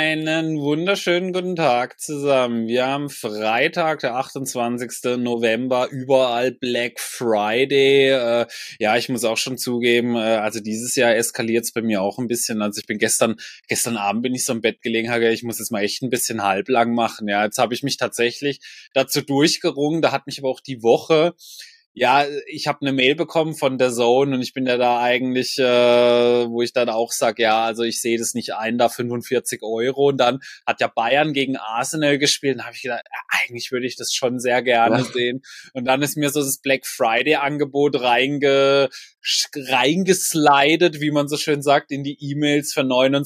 Einen wunderschönen guten Tag zusammen. Wir haben Freitag, der 28. November, überall Black Friday. Ja, ich muss auch schon zugeben, also dieses Jahr eskaliert es bei mir auch ein bisschen. Also ich bin gestern Abend bin ich so im Bett gelegen, ich muss jetzt mal echt ein bisschen halblang machen. Ja, jetzt habe ich mich tatsächlich dazu durchgerungen. Da hat mich aber auch die Woche. Ja, ich habe eine Mail bekommen von der Zone und ich bin ja da eigentlich, wo ich dann auch sage, ja, also ich sehe das nicht ein, da 45 Euro. Und dann hat ja Bayern gegen Arsenal gespielt und da habe ich gedacht, ja, eigentlich würde ich das schon sehr gerne sehen. Und dann ist mir so das Black Friday-Angebot reingeslidet, wie man so schön sagt, in die E-Mails für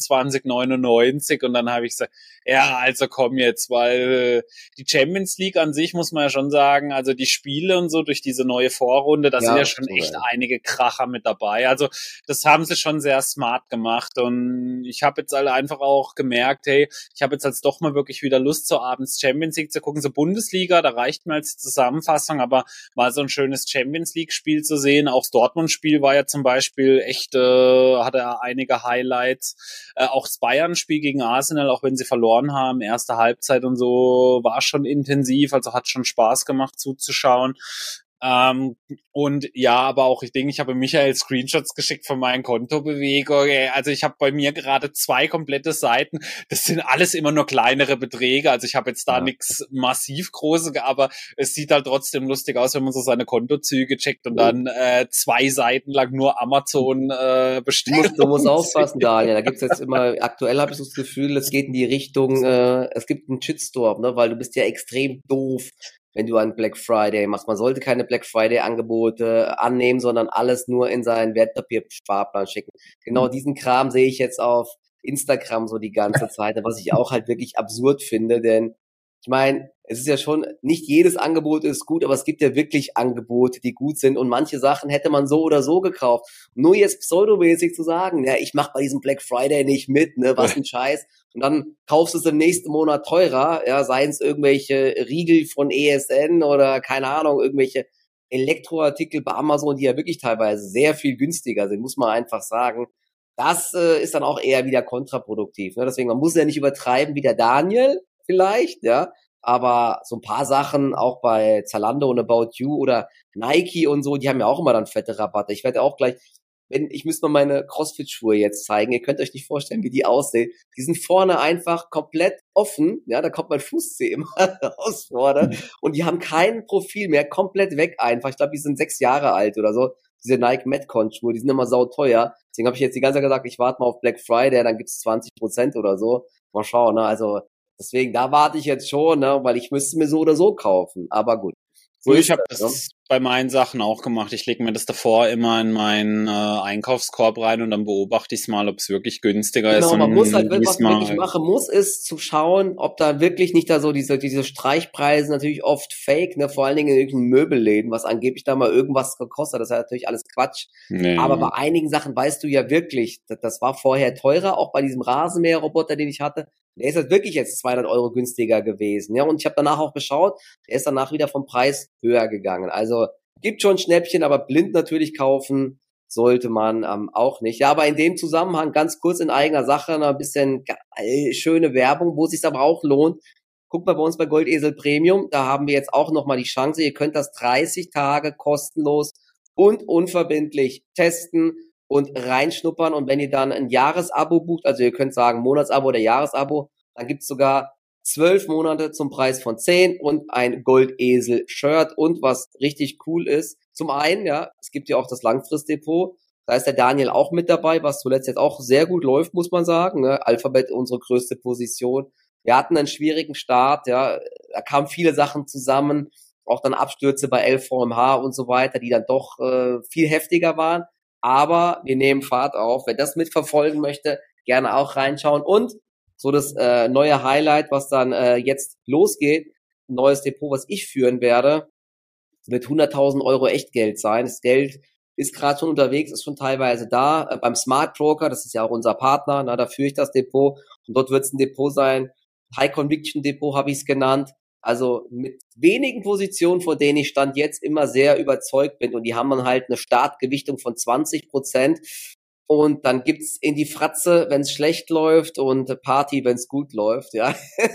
29,99 und dann habe ich gesagt, ja, also komm jetzt, weil die Champions League an sich, muss man ja schon sagen, also die Spiele und so durch diese neue Vorrunde, da sind ja schon echt einige Kracher mit dabei. Also das haben sie schon sehr smart gemacht und ich habe jetzt halt einfach auch gemerkt, hey, ich habe jetzt halt doch mal wirklich wieder Lust, so abends Champions League zu gucken, so Bundesliga, da reicht mir als Zusammenfassung, aber mal so ein schönes Champions League Spiel zu sehen, auch das Dortmund-Spiel war ja zum Beispiel echt, hatte er einige Highlights, auch das Bayern-Spiel gegen Arsenal, auch wenn sie verloren haben, erste Halbzeit und so, war schon intensiv, also hat schon Spaß gemacht zuzuschauen. Und ja, aber auch ich denke, ich habe Michael Screenshots geschickt von meinen Kontobewegungen. Also ich habe bei mir gerade 2 komplette Seiten. Das sind alles immer nur kleinere Beträge. Also ich habe jetzt da nichts massiv Großes, aber es sieht halt trotzdem lustig aus, wenn man so seine Kontozüge checkt und dann 2 Seiten lang nur Amazon bestellt. Du musst aufpassen, Daniel. Da gibt's jetzt immer, aktuell habe ich so das Gefühl, es geht in die Richtung, es gibt einen Shitstorm, ne, weil du bist ja extrem doof, wenn du einen Black Friday machst. Man sollte keine Black Friday Angebote annehmen, sondern alles nur in seinen Wertpapiersparplan schicken. Genau diesen Kram sehe ich jetzt auf Instagram so die ganze Zeit, was ich auch halt wirklich absurd finde, denn ich meine, es ist ja schon, nicht jedes Angebot ist gut, aber es gibt ja wirklich Angebote, die gut sind und manche Sachen hätte man so oder so gekauft. Nur jetzt pseudomäßig zu sagen, ja, ich mach bei diesem Black Friday nicht mit, ne, was ein Scheiß. Und dann kaufst du es im nächsten Monat teurer, ja, seien es irgendwelche Riegel von ESN oder keine Ahnung, irgendwelche Elektroartikel bei Amazon, die ja wirklich teilweise sehr viel günstiger sind, muss man einfach sagen. Das ist dann auch eher wieder kontraproduktiv. Ne? Deswegen, man muss ja nicht übertreiben wie der Daniel vielleicht, ja, aber so ein paar Sachen auch bei Zalando und About You oder Nike und so, die haben ja auch immer dann fette Rabatte. Ich werde auch gleich, ich müsste mal meine Crossfit-Schuhe jetzt zeigen. Ihr könnt euch nicht vorstellen, wie die aussehen. Die sind vorne einfach komplett offen. Ja, da kommt mein Fußzeh immer raus vorne. Und die haben kein Profil mehr, komplett weg einfach. Ich glaube, die sind 6 Jahre alt oder so. Diese Nike Metcon-Schuhe, die sind immer sauteuer. Deswegen habe ich jetzt die ganze Zeit gesagt, ich warte mal auf Black Friday, dann gibt's 20% oder so. Mal schauen, ne? Also deswegen, da warte ich jetzt schon, ne? Weil ich müsste mir so oder so kaufen. Aber gut. So ich habe das bei meinen Sachen auch gemacht. Ich lege mir das davor immer in meinen Einkaufskorb rein und dann beobachte ich es mal, ob es wirklich günstiger ist. Genau, man muss halt, was man wirklich machen muss, ist zu schauen, ob da wirklich nicht da so diese Streichpreise natürlich oft fake, ne, vor allen Dingen in irgendwelchen Möbelläden, was angeblich da mal irgendwas gekostet hat, das ist ja natürlich alles Quatsch. Nee. Aber bei einigen Sachen weißt du ja wirklich, das war vorher teurer, auch bei diesem Rasenmäherroboter, den ich hatte. Der ist halt wirklich jetzt 200 Euro günstiger gewesen, ja, und ich habe danach auch geschaut, der ist danach wieder vom Preis höher gegangen. Also gibt schon Schnäppchen, aber blind natürlich kaufen sollte man auch nicht. Ja, aber in dem Zusammenhang ganz kurz in eigener Sache noch ein bisschen schöne Werbung, wo es sich aber auch lohnt. Guckt mal bei uns bei Goldesel Premium, da haben wir jetzt auch nochmal die Chance, ihr könnt das 30 Tage kostenlos und unverbindlich testen und reinschnuppern und wenn ihr dann ein Jahresabo bucht, also ihr könnt sagen Monatsabo oder Jahresabo, dann gibt's sogar 12 Monate zum Preis von 10 und ein Goldesel-Shirt und was richtig cool ist, zum einen, ja, es gibt ja auch das Langfristdepot, da ist der Daniel auch mit dabei, was zuletzt jetzt auch sehr gut läuft, muss man sagen, ne? Alphabet unsere größte Position. Wir hatten einen schwierigen Start, ja, da kamen viele Sachen zusammen, auch dann Abstürze bei LVMH und so weiter, die dann doch viel heftiger waren. Aber wir nehmen Fahrt auf. Wer das mitverfolgen möchte, gerne auch reinschauen. Und so das neue Highlight, was dann jetzt losgeht, ein neues Depot, was ich führen werde, wird 100.000 Euro Echtgeld sein. Das Geld ist gerade schon unterwegs, ist schon teilweise da. Beim Smart Broker, das ist ja auch unser Partner, da führe ich das Depot. Und dort wird es ein Depot sein. High Conviction Depot habe ich es genannt. Also mit wenigen Positionen, vor denen ich Stand jetzt immer sehr überzeugt bin. Und die haben dann halt eine Startgewichtung von 20%. Und dann gibt's in die Fratze, wenn es schlecht läuft, und Party, wenn es gut läuft, ja.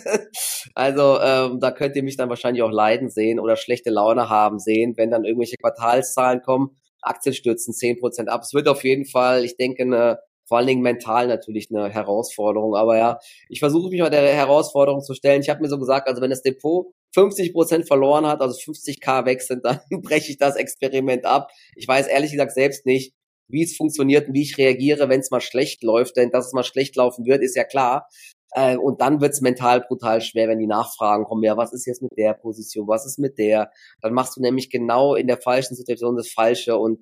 Also da könnt ihr mich dann wahrscheinlich auch leiden sehen oder schlechte Laune haben sehen, wenn dann irgendwelche Quartalszahlen kommen, Aktien stürzen 10% ab. Es wird auf jeden Fall, ich denke, vor allen Dingen mental natürlich eine Herausforderung. Aber ja, ich versuche mich mal der Herausforderung zu stellen. Ich habe mir so gesagt, also wenn das Depot 50% verloren hat, also 50.000 weg sind, dann breche ich das Experiment ab. Ich weiß ehrlich gesagt selbst nicht, wie es funktioniert und wie ich reagiere, wenn es mal schlecht läuft. Denn dass es mal schlecht laufen wird, ist ja klar. Und dann wird's mental brutal schwer, wenn die Nachfragen kommen. Ja, was ist jetzt mit der Position? Was ist mit der? Dann machst du nämlich genau in der falschen Situation das Falsche und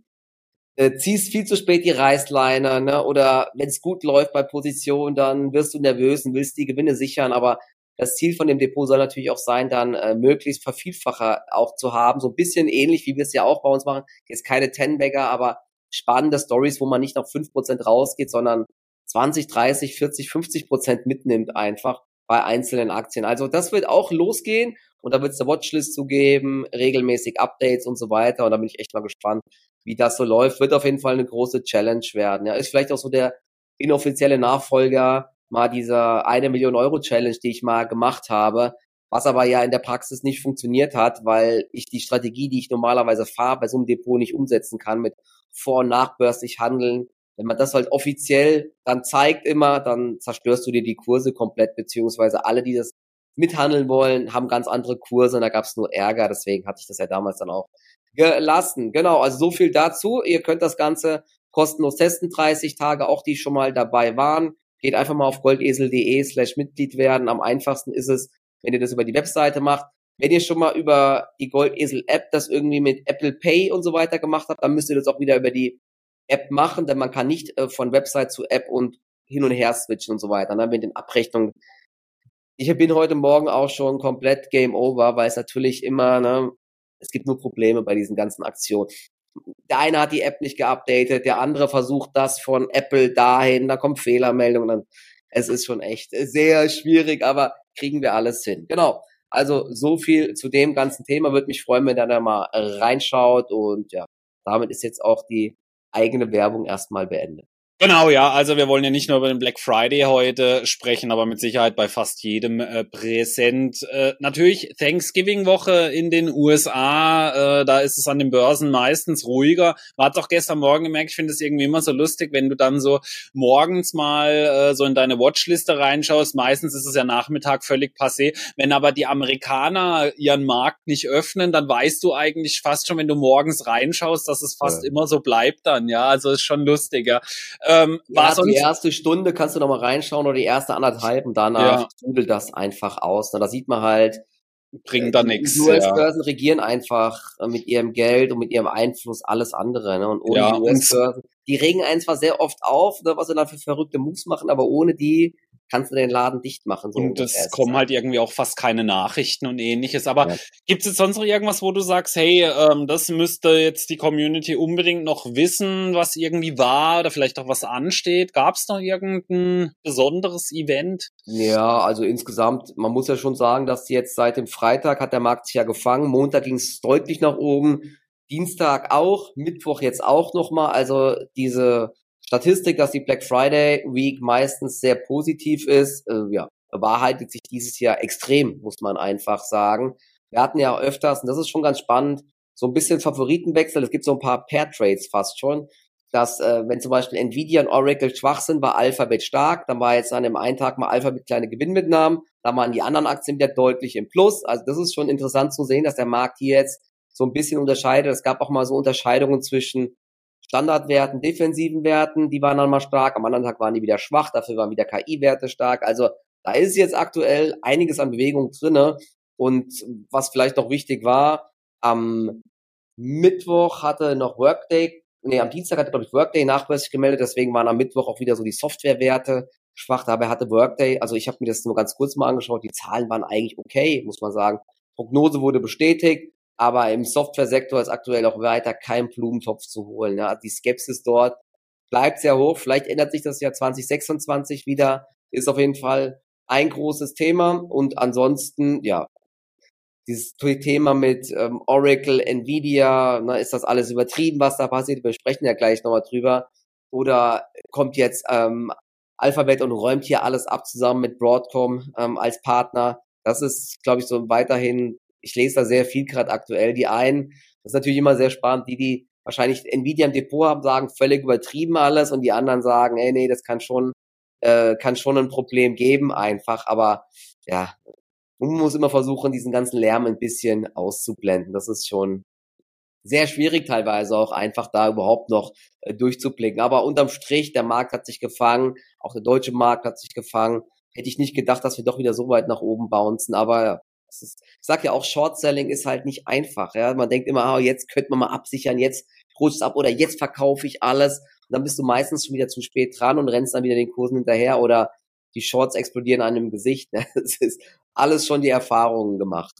ziehst viel zu spät die Reißleine, ne? Oder wenn es gut läuft bei Position, dann wirst du nervös und willst die Gewinne sichern. Aber das Ziel von dem Depot soll natürlich auch sein, dann möglichst Vervielfacher auch zu haben. So ein bisschen ähnlich, wie wir es ja auch bei uns machen. Jetzt keine Ten-Bagger, aber spannende Stories, wo man nicht noch 5% rausgeht, sondern 20, 30, 40, 50% mitnimmt einfach bei einzelnen Aktien. Also das wird auch losgehen und da wird es eine Watchlist zu geben, regelmäßig Updates und so weiter. Und da bin ich echt mal gespannt, wie das so läuft. Wird auf jeden Fall eine große Challenge werden. Ja, ist vielleicht auch so der inoffizielle Nachfolger mal dieser 1 Million Euro Challenge, die ich mal gemacht habe, was aber ja in der Praxis nicht funktioniert hat, weil ich die Strategie, die ich normalerweise fahre, bei so einem Depot nicht umsetzen kann mit vor- und nachbörslich handeln. Wenn man das halt offiziell dann zeigt immer, dann zerstörst du dir die Kurse komplett, beziehungsweise alle, die das mithandeln wollen, haben ganz andere Kurse und da gab es nur Ärger, deswegen hatte ich das ja damals dann auch gelassen. Genau, also so viel dazu. Ihr könnt das Ganze kostenlos testen, 30 Tage, auch die schon mal dabei waren. Geht einfach mal auf goldesel.de/Mitglied werden. Am einfachsten ist es, wenn ihr das über die Webseite macht. Wenn ihr schon mal über die Goldesel-App das irgendwie mit Apple Pay und so weiter gemacht habt, dann müsst ihr das auch wieder über die App machen, denn man kann nicht von Website zu App und hin und her switchen und so weiter. Dann mit den Abrechnungen. Ich bin heute Morgen auch schon komplett Game Over, weil es natürlich immer, ne, es gibt nur Probleme bei diesen ganzen Aktionen. Der eine hat die App nicht geupdatet, der andere versucht das von Apple dahin, da kommt Fehlermeldung, dann, es ist schon echt sehr schwierig, aber kriegen wir alles hin. Genau. Also so viel zu dem ganzen Thema. Würde mich freuen, wenn ihr da mal reinschaut und ja, damit ist jetzt auch die eigene Werbung erstmal beendet. Genau, ja, also wir wollen ja nicht nur über den Black Friday heute sprechen, aber mit Sicherheit bei fast jedem präsent. Natürlich Thanksgiving-Woche in den USA, da ist es an den Börsen meistens ruhiger. Man hat es auch gestern Morgen gemerkt, ich finde es irgendwie immer so lustig, wenn du dann so morgens mal so in deine Watchliste reinschaust. Meistens ist es ja Nachmittag völlig passé. Wenn aber die Amerikaner ihren Markt nicht öffnen, dann weißt du eigentlich fast schon, wenn du morgens reinschaust, dass es fast immer so bleibt dann, ja, also ist schon lustig, ja. Ja, die erste Stunde kannst du noch mal reinschauen oder die erste 1,5 und danach dudelt das einfach aus. Da sieht man halt, bringt da nichts. Die US-Börsen regieren einfach mit ihrem Geld und mit ihrem Einfluss alles andere. Ne? Und ohne die US-Börsen, die regen einen zwar sehr oft auf, ne, was sie dann für verrückte Moves machen, aber ohne die kannst du den Laden dicht machen. So und es kommen halt irgendwie auch fast keine Nachrichten und ähnliches. Aber gibt es jetzt sonst noch irgendwas, wo du sagst, hey, das müsste jetzt die Community unbedingt noch wissen, was irgendwie war oder vielleicht auch was ansteht? Gab es noch irgendein besonderes Event? Ja, also insgesamt, man muss ja schon sagen, dass jetzt seit dem Freitag hat der Markt sich ja gefangen. Montag ging es deutlich nach oben, Dienstag auch, Mittwoch jetzt auch nochmal. Also diese Statistik, dass die Black Friday Week meistens sehr positiv ist, bewahrheitet sich dieses Jahr extrem, muss man einfach sagen. Wir hatten ja öfters, und das ist schon ganz spannend, so ein bisschen Favoritenwechsel. Es gibt so ein paar Pair-Trades fast schon, dass wenn zum Beispiel Nvidia und Oracle schwach sind, war Alphabet stark. Dann war jetzt an dem einen Tag mal Alphabet kleine Gewinnmitnahmen. Dann waren die anderen Aktien wieder deutlich im Plus. Also das ist schon interessant zu sehen, dass der Markt hier jetzt so ein bisschen unterscheidet. Es gab auch mal so Unterscheidungen zwischen Standardwerten, defensiven Werten, die waren dann mal stark, am anderen Tag waren die wieder schwach, dafür waren wieder KI-Werte stark. Also da ist jetzt aktuell einiges an Bewegung drinne. Und was vielleicht noch wichtig war, am Mittwoch hatte noch am Dienstag hatte, glaube ich, Workday nachbörslich gemeldet, deswegen waren am Mittwoch auch wieder so die Softwarewerte schwach. Dabei hatte Workday, also ich habe mir das nur ganz kurz mal angeschaut, die Zahlen waren eigentlich okay, muss man sagen. Prognose wurde bestätigt. Aber im Softwaresektor ist aktuell auch weiter kein Blumentopf zu holen. Ja. Die Skepsis dort bleibt sehr hoch. Vielleicht ändert sich das Jahr 2026 wieder. Ist auf jeden Fall ein großes Thema. Und ansonsten, ja, dieses Thema mit Oracle, Nvidia, ist das alles übertrieben, was da passiert? Wir sprechen ja gleich nochmal drüber. oder kommt jetzt Alphabet und räumt hier alles ab zusammen mit Broadcom als Partner. Das ist, glaube ich, so weiterhin, ich lese da sehr viel gerade aktuell. Die einen, das ist natürlich immer sehr spannend, die wahrscheinlich Nvidia im Depot haben, sagen völlig übertrieben alles und die anderen sagen, ey, nee, das kann schon ein Problem geben einfach, aber ja, man muss immer versuchen, diesen ganzen Lärm ein bisschen auszublenden. Das ist schon sehr schwierig teilweise auch einfach da überhaupt noch durchzublicken. Aber unterm Strich, der Markt hat sich gefangen, auch der deutsche Markt hat sich gefangen. Hätte ich nicht gedacht, dass wir doch wieder so weit nach oben bouncen, aber ich sag ja auch, Short-Selling ist halt nicht einfach. Ja, man denkt immer, jetzt könnte man mal absichern, jetzt rutscht es ab oder jetzt verkaufe ich alles. Und dann bist du meistens schon wieder zu spät dran und rennst dann wieder den Kursen hinterher oder die Shorts explodieren einem im Gesicht. Ne? Das ist alles schon die Erfahrungen gemacht.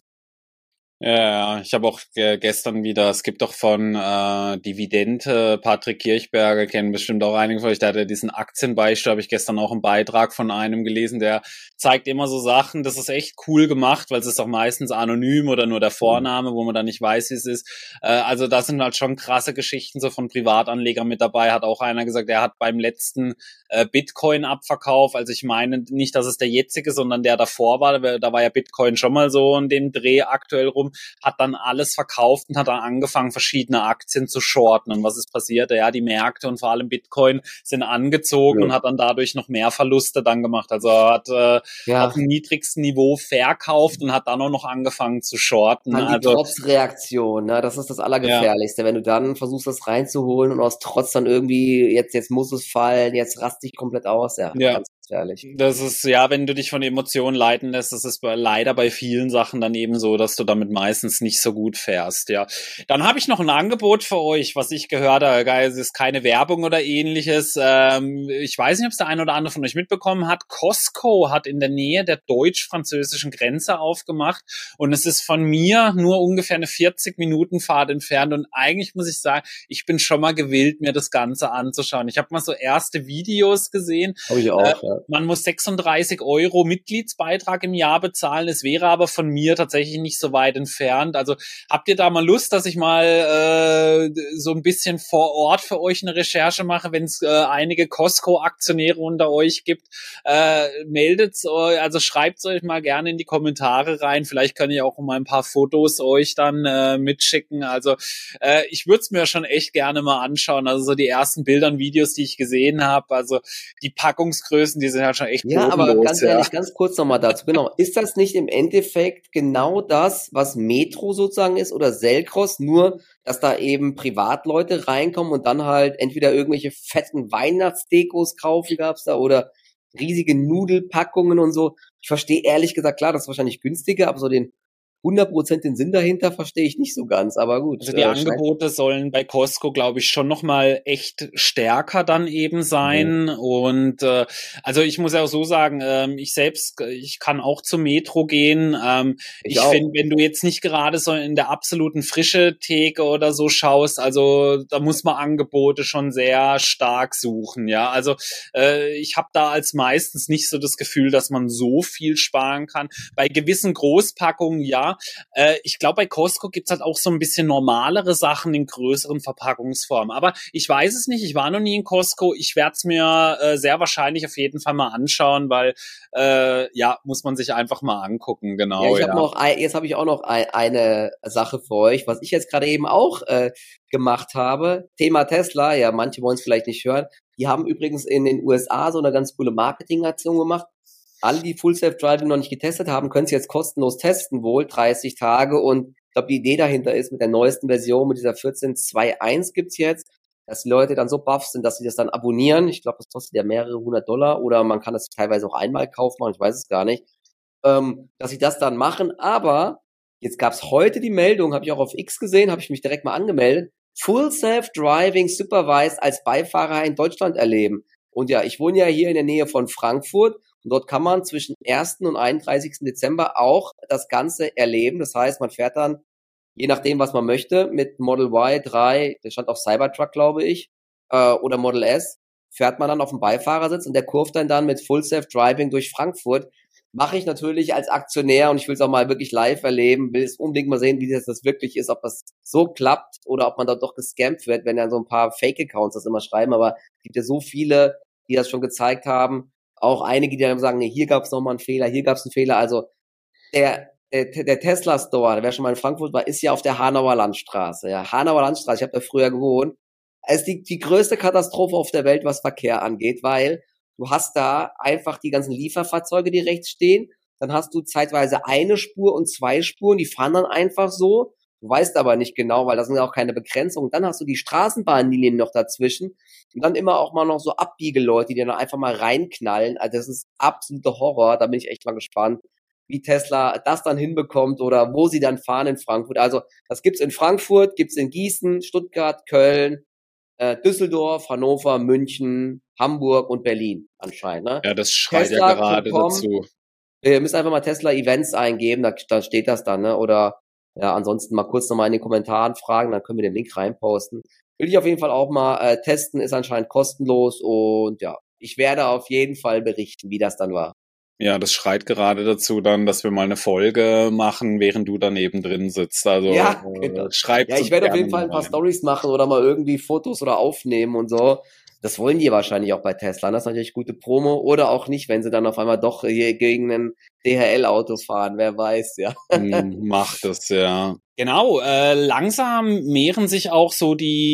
Ja, ich habe auch gestern wieder, es gibt doch von Dividende, Patrick Kirchberger, kennen bestimmt auch einige von euch, der hatte diesen Aktienbeispiel, habe ich gestern auch einen Beitrag von einem gelesen, der zeigt immer so Sachen, das ist echt cool gemacht, weil es ist auch meistens anonym oder nur der Vorname, wo man dann nicht weiß, wie es ist. Also da sind halt schon krasse Geschichten so von Privatanlegern mit dabei, hat auch einer gesagt, er hat beim letzten Bitcoin-Abverkauf, also ich meine nicht, dass es der jetzige, sondern der davor war, da war ja Bitcoin schon mal so in dem Dreh aktuell rum, hat dann alles verkauft und hat dann angefangen, verschiedene Aktien zu shorten. Und was ist passiert? Ja, die Märkte und vor allem Bitcoin sind angezogen und hat dann dadurch noch mehr Verluste dann gemacht. Also er hat auf dem niedrigsten Niveau verkauft und hat dann auch noch angefangen zu shorten. Die Trotzreaktion, ne? Das ist das Allergefährlichste. Wenn du dann versuchst, das reinzuholen und aus Trotz dann irgendwie, jetzt muss es fallen, jetzt rast dich komplett aus. Ja. Ganz gefährlich. Das ist, ja, wenn du dich von Emotionen leiten lässt, das ist leider bei vielen Sachen dann eben so, dass du damit meistens nicht so gut fährst, ja. Dann habe ich noch ein Angebot für euch, was ich gehört habe. Es ist keine Werbung oder ähnliches. Ich weiß nicht, ob es der eine oder andere von euch mitbekommen hat. Costco hat in der Nähe der deutsch-französischen Grenze aufgemacht und es ist von mir nur ungefähr eine 40-Minuten-Fahrt entfernt und eigentlich muss ich sagen, ich bin schon mal gewillt, mir das Ganze anzuschauen. Ich habe mal so erste Videos gesehen. Habe ich auch, ja. Man muss 36 € Mitgliedsbeitrag im Jahr bezahlen. Es wäre aber von mir tatsächlich nicht so weit entfernt. Also habt ihr da mal Lust, dass ich mal so ein bisschen vor Ort für euch eine Recherche mache, wenn es einige Costco-Aktionäre unter euch gibt? Meldet's euch, also schreibt's euch mal gerne in die Kommentare rein. Vielleicht kann ich auch mal ein paar Fotos euch dann mitschicken. Also ich würde es mir schon echt gerne mal anschauen. Also so die ersten Bilder und Videos, die ich gesehen habe, also die Packungsgrößen, die sind halt schon echt bodenlos. Ja, aber ganz ehrlich, ganz kurz nochmal dazu. Genau. Ist das nicht im Endeffekt genau das, was Metro sozusagen ist oder Selcross, nur dass da eben Privatleute reinkommen und dann halt entweder irgendwelche fetten Weihnachtsdekos kaufen gab's da oder riesige Nudelpackungen und so. Ich verstehe ehrlich gesagt, klar, das ist wahrscheinlich günstiger, aber so den 100% den Sinn dahinter verstehe ich nicht so ganz, aber gut. Also die Angebote sollen bei Costco, glaube ich, schon nochmal echt stärker dann eben sein. Und also ich muss ja auch so sagen, ich kann auch zum Metro gehen. Ich finde, wenn du jetzt nicht gerade so in der absoluten frische Theke oder so schaust, also da muss man Angebote schon sehr stark suchen. Ja, also ich habe da als meistens nicht so das Gefühl, dass man so viel sparen kann. Bei gewissen Großpackungen, ja. Ich glaube, bei Costco gibt's halt auch so ein bisschen normalere Sachen in größeren Verpackungsformen. Aber ich weiß es nicht, ich war noch nie in Costco. Ich werde es mir sehr wahrscheinlich auf jeden Fall mal anschauen, weil muss man sich einfach mal angucken, genau. Ja, jetzt habe ich auch noch eine Sache für euch, was ich jetzt gerade eben auch gemacht habe. Thema Tesla, ja, manche wollen es vielleicht nicht hören. Die haben übrigens in den USA so eine ganz coole Marketingaktion gemacht. Alle, die Full Self-Driving noch nicht getestet haben, können es jetzt kostenlos testen, wohl 30 Tage. Und ich glaube, die Idee dahinter ist, mit der neuesten Version, mit dieser 14.2.1 gibt's jetzt, dass die Leute dann so baff sind, dass sie das dann abonnieren. Ich glaube, das kostet ja mehrere $100 oder man kann das teilweise auch einmal kaufen, ich weiß es gar nicht, dass sie das dann machen. Aber jetzt gab's heute die Meldung, habe ich auch auf X gesehen, habe ich mich direkt mal angemeldet, Full Self-Driving Supervised als Beifahrer in Deutschland erleben. Und ja, ich wohne ja hier in der Nähe von Frankfurt. Und dort kann man zwischen 1. und 31. Dezember auch das Ganze erleben. Das heißt, man fährt dann, je nachdem, was man möchte, mit Model Y 3, der stand auf Cybertruck, glaube ich, oder Model S, fährt man dann auf dem Beifahrersitz und der kurft dann mit Full Self-Driving durch Frankfurt. Mache ich natürlich als Aktionär und ich will es auch mal wirklich live erleben, will es unbedingt mal sehen, wie das wirklich ist, ob das so klappt oder ob man dort doch gescampt wird, wenn dann so ein paar Fake-Accounts das immer schreiben, aber es gibt ja so viele, die das schon gezeigt haben, auch einige, die dann sagen, nee, hier gab es nochmal einen Fehler, hier gab es einen Fehler, also der Tesla Store, wer schon mal in Frankfurt war, ist ja auf der Hanauer Landstraße, ja, Hanauer Landstraße, ich habe da früher gewohnt, es ist die größte Katastrophe auf der Welt, was Verkehr angeht, weil du hast da einfach die ganzen Lieferfahrzeuge, die rechts stehen. Dann hast du zeitweise eine Spur und zwei Spuren, die fahren dann einfach so. Du weißt aber nicht genau, weil das sind ja auch keine Begrenzungen. Dann hast du die Straßenbahnlinien noch dazwischen. Und dann immer auch mal noch so Abbiegeleute, die dann einfach mal reinknallen. Also das ist absoluter Horror. Da bin ich echt mal gespannt, wie Tesla das dann hinbekommt oder wo sie dann fahren in Frankfurt. Also das gibt's in Frankfurt, gibt's in Gießen, Stuttgart, Köln, Düsseldorf, Hannover, München, Hamburg und Berlin anscheinend. Ne? Ja, das schreit ja gerade dazu. Ihr müsst einfach mal Tesla Events eingeben, da steht das dann, ne? Oder ja, ansonsten mal kurz nochmal in den Kommentaren fragen, dann können wir den Link reinposten. Will ich auf jeden Fall auch mal testen, ist anscheinend kostenlos und ja, ich werde auf jeden Fall berichten, wie das dann war. Ja, das schreit gerade dazu dann, dass wir mal eine Folge machen, während du daneben drin sitzt. Also ja, genau. schreibt. Ja, ich werde auf jeden Fall ein paar Stories machen oder mal irgendwie Fotos oder aufnehmen und so. Das wollen die wahrscheinlich auch bei Tesla. Das ist natürlich gute Promo oder auch nicht, wenn sie dann auf einmal doch hier gegen ein DHL-Auto fahren. Wer weiß, ja. Macht es, ja. Genau, langsam mehren sich auch so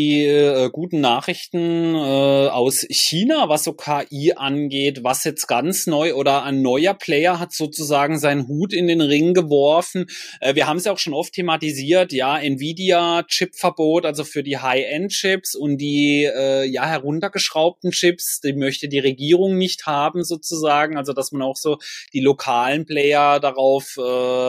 die guten Nachrichten aus China, was so KI angeht, was jetzt ganz neu oder ein neuer Player hat sozusagen seinen Hut in den Ring geworfen. Wir haben es ja auch schon oft thematisiert, ja, Nvidia-Chipverbot, also für die High-End-Chips und die ja heruntergeschraubten Chips, die möchte die Regierung nicht haben sozusagen, also dass man auch so die lokalen Player darauf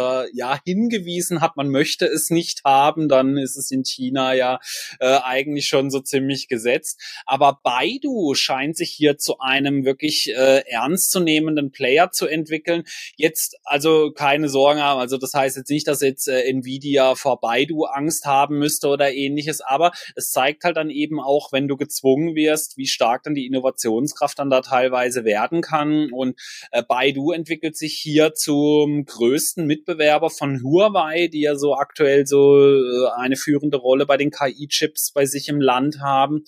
ja hingewiesen hat, man möchte es nicht haben, dann ist es in China ja eigentlich schon so ziemlich gesetzt. Aber Baidu scheint sich hier zu einem wirklich ernstzunehmenden Player zu entwickeln. Jetzt also keine Sorgen haben, also das heißt jetzt nicht, dass jetzt Nvidia vor Baidu Angst haben müsste oder ähnliches, aber es zeigt halt dann eben auch, wenn du gezwungen wirst, wie stark dann die Innovationskraft dann da teilweise werden kann und Baidu entwickelt sich hier zum größten Mitbewerber von Huawei, die ja so aktuell so eine führende Rolle bei den KI-Chips bei sich im Land haben.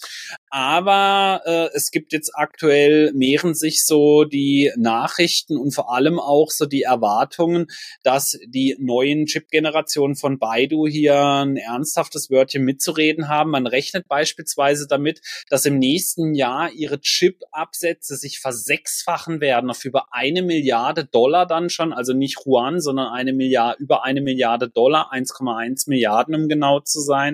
Aber es gibt jetzt aktuell, mehren sich so die Nachrichten und vor allem auch so die Erwartungen, dass die neuen Chip-Generationen von Baidu hier ein ernsthaftes Wörtchen mitzureden haben. Man rechnet beispielsweise damit, dass im nächsten Jahr ihre Chip-Absätze sich versechsfachen werden auf über $1 Milliarde dann schon, also nicht Yuan, sondern über $1 Milliarde, 1,1 Milliarden, um genau zu sein.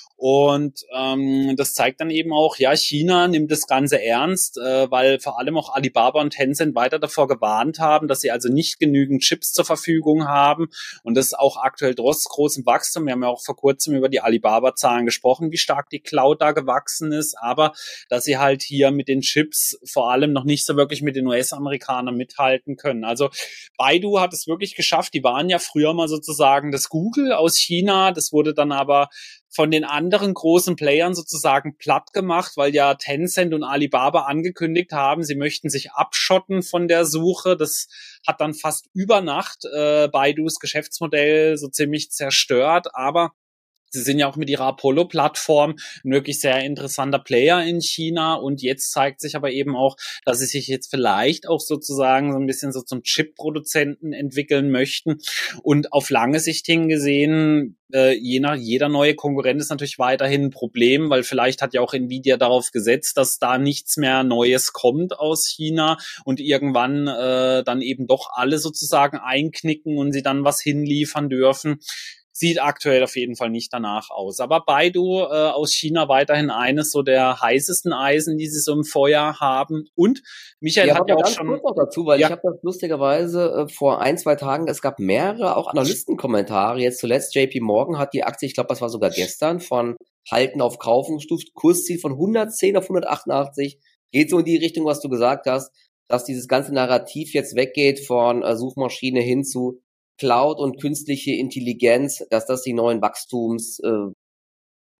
Und das zeigt dann eben auch, ja, China nimmt das Ganze ernst, weil vor allem auch Alibaba und Tencent weiter davor gewarnt haben, dass sie also nicht genügend Chips zur Verfügung haben. Und das ist auch aktuell trotz großem Wachstum. Wir haben ja auch vor kurzem über die Alibaba-Zahlen gesprochen, wie stark die Cloud da gewachsen ist. Aber dass sie halt hier mit den Chips vor allem noch nicht so wirklich mit den US-Amerikanern mithalten können. Also Baidu hat es wirklich geschafft. Die waren ja früher mal sozusagen das Google aus China. Das wurde dann aber von den anderen großen Playern sozusagen platt gemacht, weil ja Tencent und Alibaba angekündigt haben, sie möchten sich abschotten von der Suche. Das hat dann fast über Nacht Baidus Geschäftsmodell so ziemlich zerstört, aber sie sind ja auch mit ihrer Apollo-Plattform ein wirklich sehr interessanter Player in China und jetzt zeigt sich aber eben auch, dass sie sich jetzt vielleicht auch sozusagen so ein bisschen so zum Chip-Produzenten entwickeln möchten und auf lange Sicht hingesehen, jeder neue Konkurrent ist natürlich weiterhin ein Problem, weil vielleicht hat ja auch Nvidia darauf gesetzt, dass da nichts mehr Neues kommt aus China und irgendwann dann eben doch alle sozusagen einknicken und sie dann was hinliefern dürfen. Sieht aktuell auf jeden Fall nicht danach aus. Aber Baidu aus China weiterhin eines so der heißesten Eisen, die sie so im Feuer haben. Und Michael hat ja auch schon... Kurz noch dazu, weil ich habe das lustigerweise vor 1-2 Tagen, es gab mehrere auch Analystenkommentare. Jetzt zuletzt JP Morgan hat die Aktie, ich glaube, das war sogar gestern, von Halten auf Kaufen gestuft. Kursziel von 110 auf 188. Geht so in die Richtung, was du gesagt hast, dass dieses ganze Narrativ jetzt weggeht von Suchmaschine hin zu Cloud und künstliche Intelligenz, dass das die neuen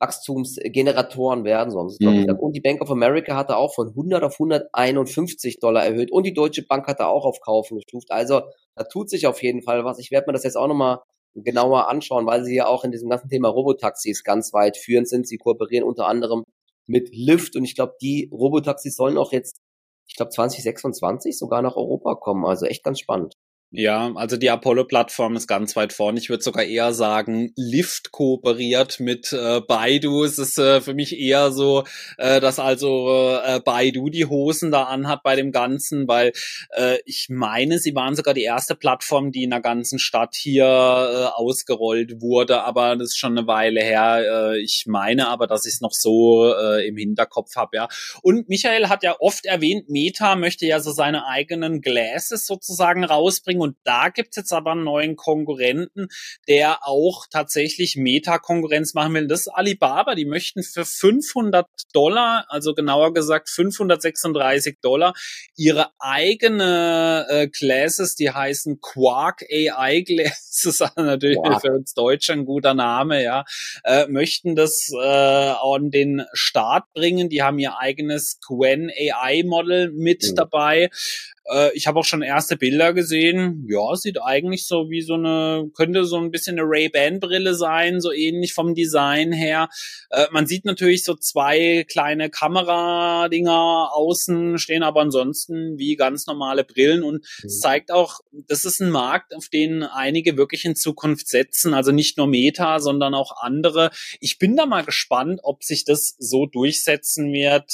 Wachstumsgeneratoren werden, so haben sie es, glaube ich, gesagt. Und die Bank of America hatte auch von 100 auf 151 Dollar erhöht und die Deutsche Bank hatte auch auf Kaufen gestuft. Also da tut sich auf jeden Fall was. Ich werde mir das jetzt auch nochmal genauer anschauen, weil sie ja auch in diesem ganzen Thema Robotaxis ganz weit führend sind. Sie kooperieren unter anderem mit Lyft und ich glaube, die Robotaxis sollen auch jetzt, ich glaube 2026 sogar nach Europa kommen. Also echt ganz spannend. Ja, also die Apollo-Plattform ist ganz weit vorne. Ich würde sogar eher sagen, Lyft kooperiert mit Baidu. Es ist für mich eher so, dass also Baidu die Hosen da anhat bei dem Ganzen, weil ich meine, sie waren sogar die erste Plattform, die in der ganzen Stadt hier ausgerollt wurde, aber das ist schon eine Weile her. Ich meine aber, dass ich es noch so im Hinterkopf habe, ja. Und Michael hat ja oft erwähnt, Meta möchte ja so seine eigenen Glasses sozusagen rausbringen. Und da gibt's jetzt aber einen neuen Konkurrenten, der auch tatsächlich Meta-Konkurrenz machen will. Das ist Alibaba. Die möchten für $500, also genauer gesagt $536, ihre eigene Glasses, die heißen Quark AI Glasses, also natürlich für uns Deutsche ein guter Name, ja, möchten das an den Start bringen. Die haben ihr eigenes Qwen AI Model mit dabei. Ich habe auch schon erste Bilder gesehen. Ja, sieht eigentlich so wie könnte so ein bisschen eine Ray-Ban-Brille sein, so ähnlich vom Design her. Man sieht natürlich so zwei kleine Kameradinger außen stehen, aber ansonsten wie ganz normale Brillen. Und es zeigt auch, das ist ein Markt, auf den einige wirklich in Zukunft setzen. Also nicht nur Meta, sondern auch andere. Ich bin da mal gespannt, ob sich das so durchsetzen wird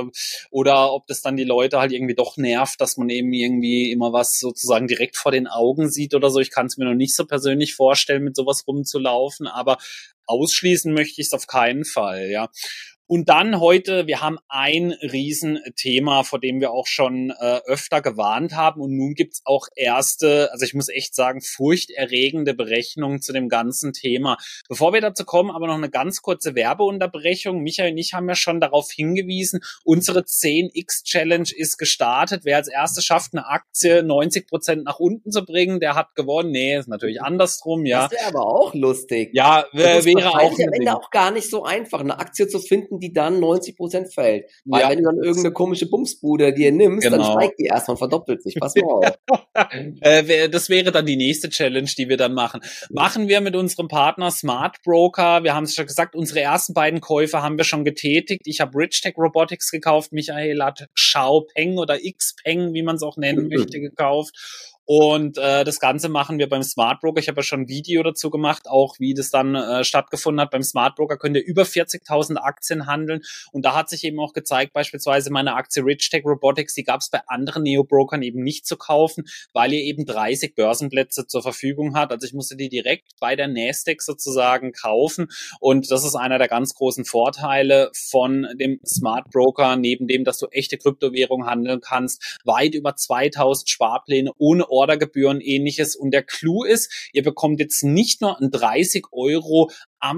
oder ob das dann die Leute halt irgendwie doch nervt, dass man eben irgendwie immer was sozusagen direkt vor den Augen sieht oder so. Ich kann es mir noch nicht so persönlich vorstellen, mit sowas rumzulaufen, aber ausschließen möchte ich es auf keinen Fall, ja. Und dann heute, wir haben ein Riesenthema, vor dem wir auch schon öfter gewarnt haben. Und nun gibt's auch erste, also ich muss echt sagen, furchterregende Berechnungen zu dem ganzen Thema. Bevor wir dazu kommen, aber noch eine ganz kurze Werbeunterbrechung. Michael und ich haben ja schon darauf hingewiesen, unsere 10x-Challenge ist gestartet. Wer als erstes schafft, eine Aktie 90% nach unten zu bringen, der hat gewonnen. Nee, ist natürlich andersrum, ja. Das wäre aber auch lustig. Ja, wäre auch am Ende auch gar nicht so einfach, eine Aktie zu finden, die dann 90% fällt. Weil wenn du dann irgendeine komische Bumsbude dir nimmst, dann steigt die erstmal und verdoppelt sich. Pass mal auf. Das wäre dann die nächste Challenge, die wir dann machen. Machen wir mit unserem Partner Smart Broker. Wir haben es schon gesagt, unsere ersten beiden Käufe haben wir schon getätigt. Ich habe Richtech Robotics gekauft. Michael hat Xiaopeng oder Xpeng, wie man es auch nennen möchte, gekauft. Und das Ganze machen wir beim Smart Broker. Ich habe ja schon ein Video dazu gemacht, auch wie das dann stattgefunden hat. Beim Smart Broker könnt ihr über 40.000 Aktien handeln. Und da hat sich eben auch gezeigt, beispielsweise meine Aktie Richtech Robotics, die gab es bei anderen Neo-Brokern eben nicht zu kaufen, weil ihr eben 30 Börsenplätze zur Verfügung hat. Also ich musste die direkt bei der Nasdaq sozusagen kaufen. Und das ist einer der ganz großen Vorteile von dem Smart Broker, neben dem, dass du echte Kryptowährungen handeln kannst, weit über 2000 Sparpläne ohne Ordergebühren, ähnliches. Und der Clou ist, ihr bekommt jetzt nicht nur ein 30 €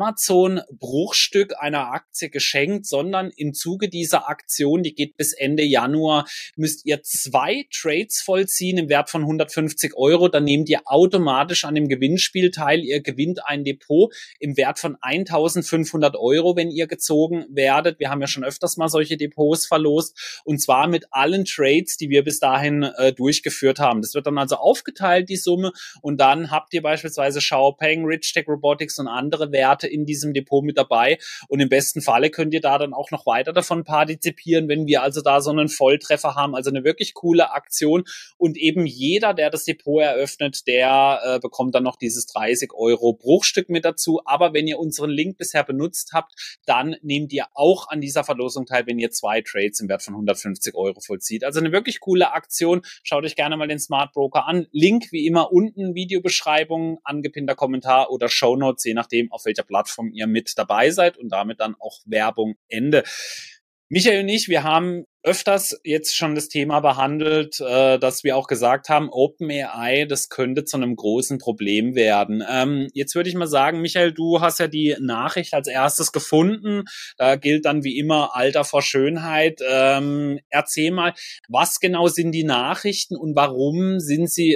Amazon-Bruchstück einer Aktie geschenkt, sondern im Zuge dieser Aktion, die geht bis Ende Januar, müsst ihr 2 Trades vollziehen im Wert von 150 €. Dann nehmt ihr automatisch an dem Gewinnspiel teil. Ihr gewinnt ein Depot im Wert von 1.500 €, wenn ihr gezogen werdet. Wir haben ja schon öfters mal solche Depots verlost. Und zwar mit allen Trades, die wir bis dahin durchgeführt haben. Das wird dann also aufgeteilt, die Summe. Und dann habt ihr beispielsweise Xiaopeng, Richtech Robotics und andere Werte in diesem Depot mit dabei. Und im besten Falle könnt ihr da dann auch noch weiter davon partizipieren, wenn wir also da so einen Volltreffer haben. Also eine wirklich coole Aktion. Und eben jeder, der das Depot eröffnet, der bekommt dann noch dieses 30 € Bruchstück mit dazu. Aber wenn ihr unseren Link bisher benutzt habt, dann nehmt ihr auch an dieser Verlosung teil, wenn ihr 2 Trades im Wert von 150 € vollzieht. Also eine wirklich coole Aktion. Schaut euch gerne mal den Smart Broker an. Link wie immer unten, Videobeschreibung, angepinnter Kommentar oder Shownotes, je nachdem, auf welcher Plattform ihr mit dabei seid, und damit dann auch Werbung Ende. Michael und ich, wir haben öfters jetzt schon das Thema behandelt, dass wir auch gesagt haben, OpenAI, das könnte zu einem großen Problem werden. Jetzt würde ich mal sagen, Michael, du hast ja die Nachricht als erstes gefunden. Da gilt dann wie immer Alter vor Schönheit. Erzähl mal, was genau sind die Nachrichten und warum sind sie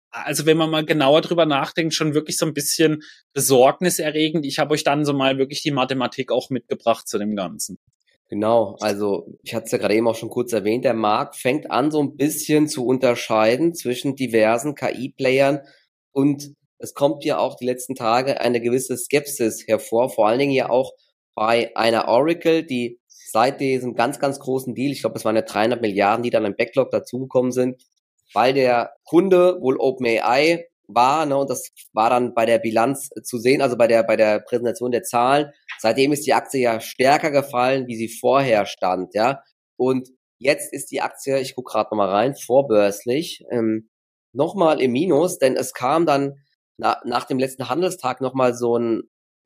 also wenn man mal genauer drüber nachdenkt, schon wirklich so ein bisschen besorgniserregend. Ich habe euch dann so mal wirklich die Mathematik auch mitgebracht zu dem Ganzen. Genau, also ich hatte es ja gerade eben auch schon kurz erwähnt, der Markt fängt an so ein bisschen zu unterscheiden zwischen diversen KI-Playern und es kommt ja auch die letzten Tage eine gewisse Skepsis hervor, vor allen Dingen ja auch bei einer Oracle, die seit diesem ganz, ganz großen Deal, ich glaube, es waren ja 300 Milliarden, die dann im Backlog dazugekommen sind, weil der Kunde wohl OpenAI war, ne, und das war dann bei der Bilanz zu sehen, also bei der Präsentation der Zahlen. Seitdem ist die Aktie ja stärker gefallen, wie sie vorher stand, ja. Und jetzt ist die Aktie, ich gucke gerade nochmal rein, vorbörslich, nochmal im Minus, denn es kam dann nach dem letzten Handelstag nochmal so ein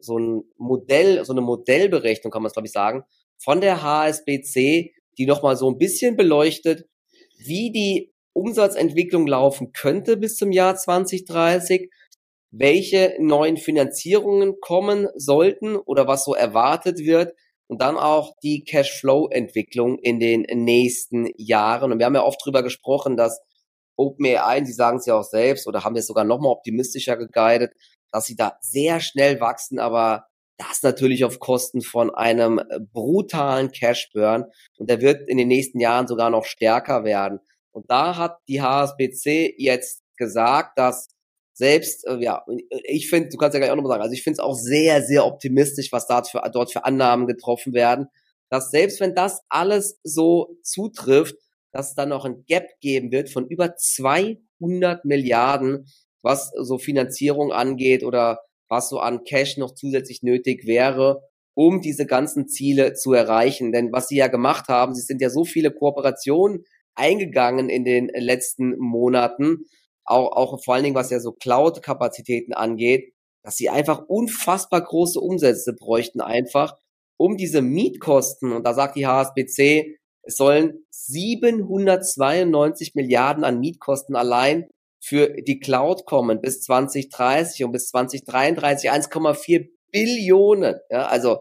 Modell, so eine Modellberechnung, kann man es glaube ich sagen, von der HSBC, die nochmal so ein bisschen beleuchtet, wie die Umsatzentwicklung laufen könnte bis zum Jahr 2030, welche neuen Finanzierungen kommen sollten oder was so erwartet wird und dann auch die Cashflow-Entwicklung in den nächsten Jahren. Und wir haben ja oft drüber gesprochen, dass OpenAI, Sie sagen es ja auch selbst oder haben es sogar nochmal optimistischer geguidet, dass sie da sehr schnell wachsen, aber das natürlich auf Kosten von einem brutalen Cashburn und der wird in den nächsten Jahren sogar noch stärker werden. Und da hat die HSBC jetzt gesagt, dass selbst, ich finde, du kannst ja gleich auch nochmal sagen, also ich finde es auch sehr, sehr optimistisch, was dort für Annahmen getroffen werden, dass selbst wenn das alles so zutrifft, dass es dann noch ein Gap geben wird von über 200 Milliarden, was so Finanzierung angeht oder was so an Cash noch zusätzlich nötig wäre, um diese ganzen Ziele zu erreichen. Denn was sie ja gemacht haben, sie sind ja so viele Kooperationen eingegangen in den letzten Monaten, auch vor allen Dingen, was ja so Cloud-Kapazitäten angeht, dass sie einfach unfassbar große Umsätze bräuchten einfach, um diese Mietkosten, und da sagt die HSBC, es sollen 792 Milliarden an Mietkosten allein für die Cloud kommen bis 2030 und bis 2033 1,4 Billionen. Ja, also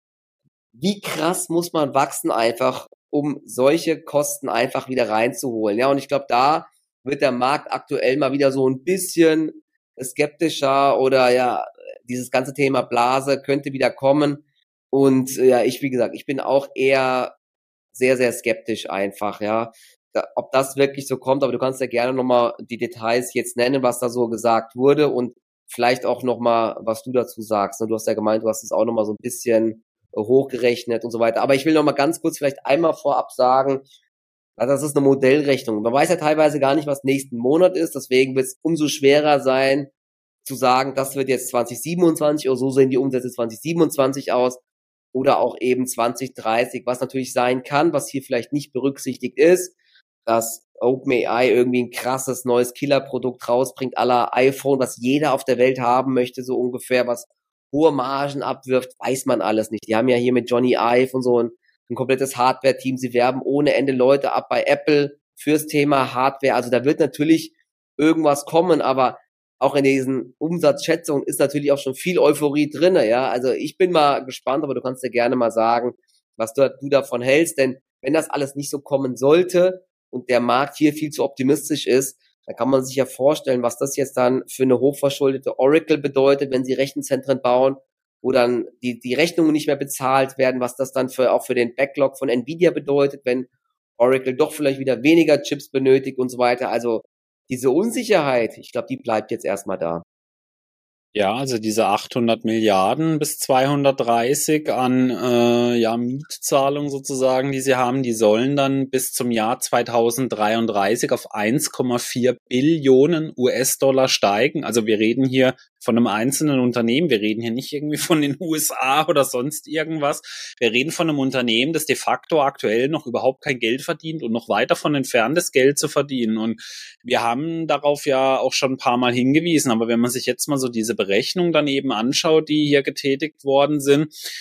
wie krass muss man wachsen einfach, um solche Kosten einfach wieder reinzuholen. Ja, und ich glaube, da wird der Markt aktuell mal wieder so ein bisschen skeptischer oder ja, dieses ganze Thema Blase könnte wieder kommen. Und ja, wie gesagt, ich bin auch eher sehr, sehr skeptisch einfach, ja. Ob das wirklich so kommt, aber du kannst ja gerne nochmal die Details jetzt nennen, was da so gesagt wurde und vielleicht auch nochmal, was du dazu sagst. Du hast ja gemeint, du hast es auch nochmal so ein bisschen hochgerechnet und so weiter. Aber ich will nochmal ganz kurz vielleicht einmal vorab sagen, also das ist eine Modellrechnung. Man weiß ja teilweise gar nicht, was nächsten Monat ist, deswegen wird es umso schwerer sein, zu sagen, das wird jetzt 2027 oder so sehen die Umsätze 2027 aus oder auch eben 2030, was natürlich sein kann, was hier vielleicht nicht berücksichtigt ist, dass OpenAI irgendwie ein krasses neues Killerprodukt rausbringt, à la iPhone, was jeder auf der Welt haben möchte, so ungefähr, was hohe Margen abwirft, weiß man alles nicht. Die haben ja hier mit Johnny Ive und so ein komplettes Hardware-Team. Sie werben ohne Ende Leute ab bei Apple fürs Thema Hardware. Also da wird natürlich irgendwas kommen, aber auch in diesen Umsatzschätzungen ist natürlich auch schon viel Euphorie drinne, ja. Also ich bin mal gespannt, aber du kannst dir gerne mal sagen, was du davon hältst, denn wenn das alles nicht so kommen sollte und der Markt hier viel zu optimistisch ist, dann kann man sich ja vorstellen, was das jetzt dann für eine hochverschuldete Oracle bedeutet, wenn sie Rechenzentren bauen, wo dann die Rechnungen nicht mehr bezahlt werden, was das dann auch für den Backlog von Nvidia bedeutet, wenn Oracle doch vielleicht wieder weniger Chips benötigt und so weiter. Also diese Unsicherheit, ich glaube, die bleibt jetzt erstmal da. Ja, also diese 800 Milliarden bis 230 an Mietzahlungen sozusagen, die sie haben, die sollen dann bis zum Jahr 2033 auf 1,4 Billionen US-Dollar steigen. Also wir reden hier von einem einzelnen Unternehmen, wir reden hier nicht irgendwie von den USA oder sonst irgendwas. Wir reden von einem Unternehmen, das de facto aktuell noch überhaupt kein Geld verdient und noch weit davon entfernt ist, Geld zu verdienen. Und wir haben darauf ja auch schon ein paar Mal hingewiesen, aber wenn man sich jetzt mal so diese Berechnung dann eben anschaut, die hier getätigt worden sind,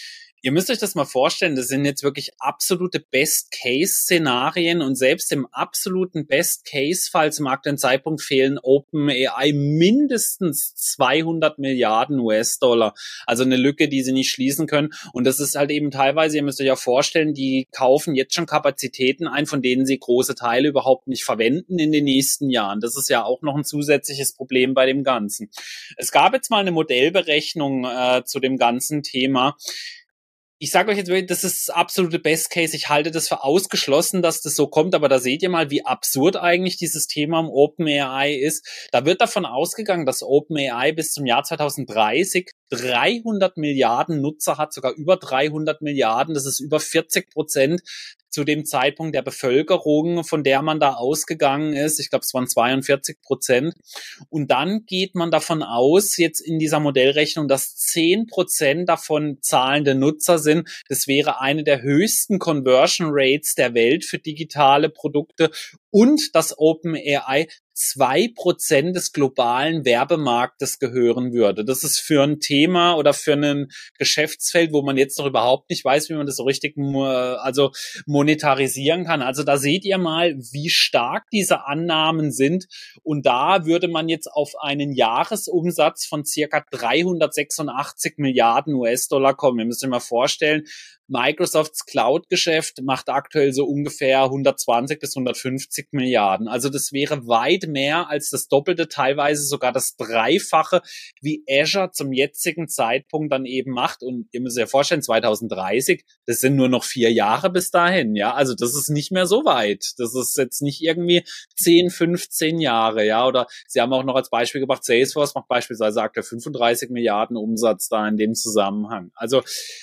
Ihr müsst euch das mal vorstellen, das sind jetzt wirklich absolute Best-Case-Szenarien und selbst im absoluten Best-Case-Fall zum aktuellen Zeitpunkt fehlen OpenAI mindestens 200 Milliarden US-Dollar. Also eine Lücke, die sie nicht schließen können. Und das ist halt eben teilweise, ihr müsst euch ja vorstellen, die kaufen jetzt schon Kapazitäten ein, von denen sie große Teile überhaupt nicht verwenden in den nächsten Jahren. Das ist ja auch noch ein zusätzliches Problem bei dem Ganzen. Es gab jetzt mal eine Modellberechnung zu dem ganzen Thema. Ich sage euch jetzt wirklich, das ist das absolute Best Case. Ich halte das für ausgeschlossen, dass das so kommt, aber da seht ihr mal, wie absurd eigentlich dieses Thema um OpenAI ist. Da wird davon ausgegangen, dass OpenAI bis zum Jahr 2030 300 Milliarden Nutzer hat, sogar über 300 Milliarden. Das ist über 40% zu dem Zeitpunkt der Bevölkerung, von der man da ausgegangen ist. Ich glaube, es waren 42%. Und dann geht man davon aus, jetzt in dieser Modellrechnung, dass 10% davon zahlende Nutzer sind. Das wäre eine der höchsten Conversion Rates der Welt für digitale Produkte und dass OpenAI 2% des globalen Werbemarktes gehören würde. Das ist für ein Thema oder für ein Geschäftsfeld, wo man jetzt noch überhaupt nicht weiß, wie man das so richtig monetarisieren kann. Also da seht ihr mal, wie stark diese Annahmen sind. Und da würde man jetzt auf einen Jahresumsatz von circa 386 Milliarden US-Dollar kommen. Ihr müsst euch mal vorstellen, Microsofts Cloud-Geschäft macht aktuell so ungefähr 120 bis 150 Milliarden. Also das wäre weit mehr als das Doppelte, teilweise sogar das Dreifache, wie Azure zum jetzigen Zeitpunkt dann eben macht. Und ihr müsst euch ja vorstellen, 2030, das sind nur noch 4 Jahre bis dahin, ja. Also das ist nicht mehr so weit. Das ist jetzt nicht irgendwie 10, 15 Jahre, ja. Oder sie haben auch noch als Beispiel gebracht, Salesforce macht beispielsweise aktuell 35 Milliarden Umsatz da in dem Zusammenhang. Also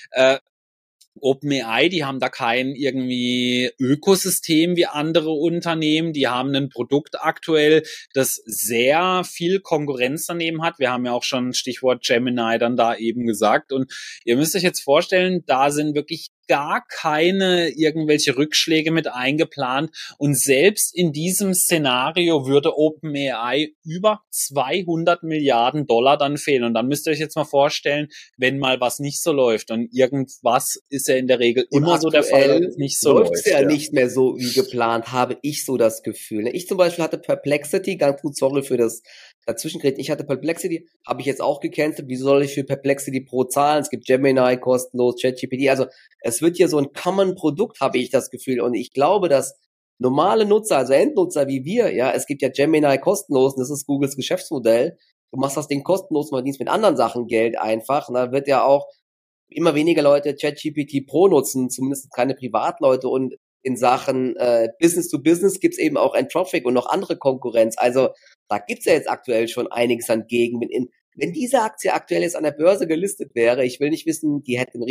OpenAI, die haben da kein irgendwie Ökosystem wie andere Unternehmen. Die haben ein Produkt aktuell, das sehr viel Konkurrenz daneben hat. Wir haben ja auch schon Stichwort Gemini dann da eben gesagt. Und ihr müsst euch jetzt vorstellen, da sind wirklich gar keine irgendwelche Rückschläge mit eingeplant. Und selbst in diesem Szenario würde OpenAI über 200 Milliarden Dollar dann fehlen. Und dann müsst ihr euch jetzt mal vorstellen, wenn mal was nicht so läuft. Und irgendwas ist ja in der Regel immer so der Fall, dass es nicht so läuft. Läuft ja nicht mehr so wie geplant, habe ich so das Gefühl. Ich zum Beispiel hatte Perplexity, ganz gut, sorry für das Dazwischenreden. Ich hatte Perplexity, habe ich jetzt auch gecancelt. Wieso soll ich für Perplexity Pro zahlen? Es gibt Gemini kostenlos, ChatGPT. Also es wird hier so ein Common-Produkt, habe ich das Gefühl. Und ich glaube, dass normale Nutzer, also Endnutzer wie wir, ja, es gibt ja Gemini kostenlos, und das ist Googles Geschäftsmodell. Du machst das Ding kostenlos, man verdienst mit anderen Sachen Geld einfach. Und da wird ja auch immer weniger Leute ChatGPT Pro nutzen, zumindest keine Privatleute. Und in Sachen Business to Business gibt's eben auch Anthropic und noch andere Konkurrenz. Also da gibt's ja jetzt aktuell schon einiges an Gegenwind. Wenn diese Aktie aktuell jetzt an der Börse gelistet wäre, ich will nicht wissen, die hätte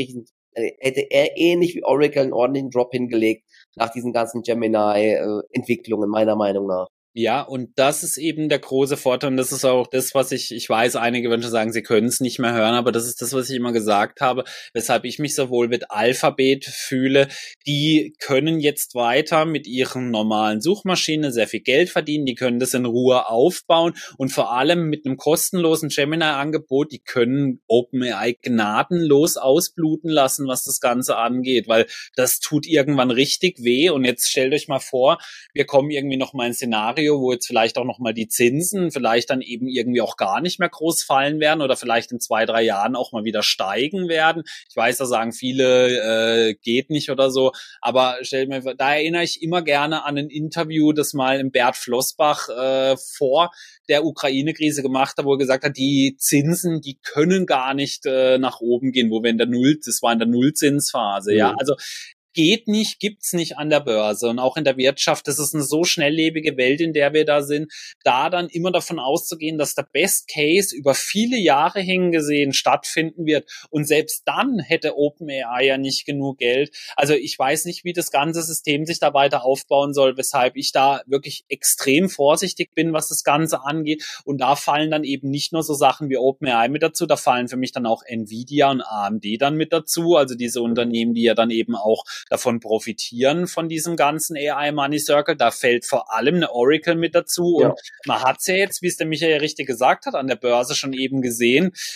er ähnlich wie Oracle einen ordentlichen Drop hingelegt nach diesen ganzen Gemini-Entwicklungen, meiner Meinung nach. Ja, und das ist eben der große Vorteil und das ist auch das, was ich weiß, einige werden schon sagen, sie können es nicht mehr hören, aber das ist das, was ich immer gesagt habe, weshalb ich mich so wohl mit Alphabet fühle. Die können jetzt weiter mit ihren normalen Suchmaschinen sehr viel Geld verdienen, die können das in Ruhe aufbauen und vor allem mit einem kostenlosen Gemini-Angebot, die können OpenAI gnadenlos ausbluten lassen, was das Ganze angeht, weil das tut irgendwann richtig weh und jetzt stellt euch mal vor, wir kommen irgendwie noch mal in ein Szenario, wo jetzt vielleicht auch nochmal die Zinsen vielleicht dann eben irgendwie auch gar nicht mehr groß fallen werden oder vielleicht in 2-3 Jahren auch mal wieder steigen werden. Ich weiß, da sagen viele, geht nicht oder so, aber da erinnere ich immer gerne an ein Interview, das mal im Bert Flossbach vor der Ukraine-Krise gemacht hat, wo er gesagt hat, die Zinsen, die können gar nicht nach oben gehen, wo wir das war in der Nullzinsphase, ja, also geht nicht, gibt's nicht an der Börse und auch in der Wirtschaft. Das ist eine so schnelllebige Welt, in der wir da sind, da dann immer davon auszugehen, dass der Best Case über viele Jahre hingesehen stattfinden wird und selbst dann hätte OpenAI ja nicht genug Geld. Also ich weiß nicht, wie das ganze System sich da weiter aufbauen soll, weshalb ich da wirklich extrem vorsichtig bin, was das Ganze angeht und da fallen dann eben nicht nur so Sachen wie OpenAI mit dazu, da fallen für mich dann auch Nvidia und AMD dann mit dazu, also diese Unternehmen, die ja dann eben auch davon profitieren von diesem ganzen AI Money Circle. Da fällt vor allem eine Oracle mit dazu. Und man hat es ja jetzt, wie es der Michael richtig gesagt hat, an der Börse schon eben gesehen.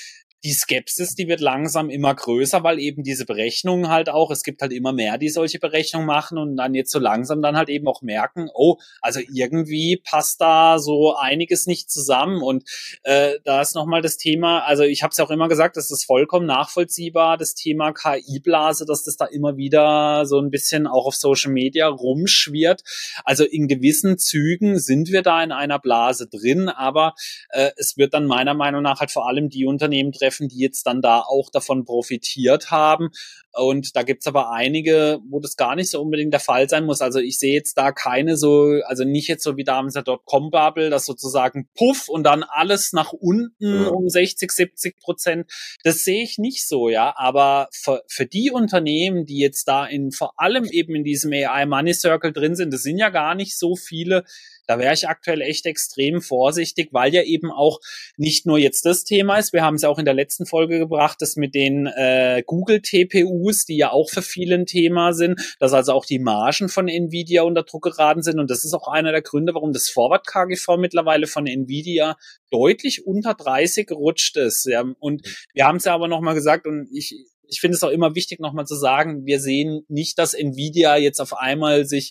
die Skepsis, die wird langsam immer größer, weil eben diese Berechnungen halt auch, es gibt halt immer mehr, die solche Berechnungen machen und dann jetzt so langsam dann halt eben auch merken, oh, also irgendwie passt da so einiges nicht zusammen und da ist nochmal das Thema, also ich habe es ja auch immer gesagt, das ist vollkommen nachvollziehbar, das Thema KI-Blase, dass das da immer wieder so ein bisschen auch auf Social Media rumschwirrt. Also in gewissen Zügen sind wir da in einer Blase drin, aber es wird dann meiner Meinung nach halt vor allem die Unternehmen treffen, die jetzt dann da auch davon profitiert haben. Und da gibt's aber einige, wo das gar nicht so unbedingt der Fall sein muss. Also ich sehe jetzt da keine so, also nicht jetzt so wie damals der Dotcom-Bubble, das sozusagen puff und dann alles nach unten um 60-70%. Das sehe ich nicht so, ja. Aber für die Unternehmen, die jetzt da vor allem eben in diesem AI Money Circle drin sind, das sind ja gar nicht so viele. Da wäre ich aktuell echt extrem vorsichtig, weil ja eben auch nicht nur jetzt das Thema ist, wir haben es ja auch in der letzten Folge gebracht, das mit den Google-TPUs, die ja auch für viele ein Thema sind, dass also auch die Margen von Nvidia unter Druck geraten sind und das ist auch einer der Gründe, warum das Forward-KGV mittlerweile von Nvidia deutlich unter 30 gerutscht ist. Ja. Und wir haben es ja aber nochmal gesagt und ich finde es auch immer wichtig, nochmal zu sagen, wir sehen nicht, dass Nvidia jetzt auf einmal sich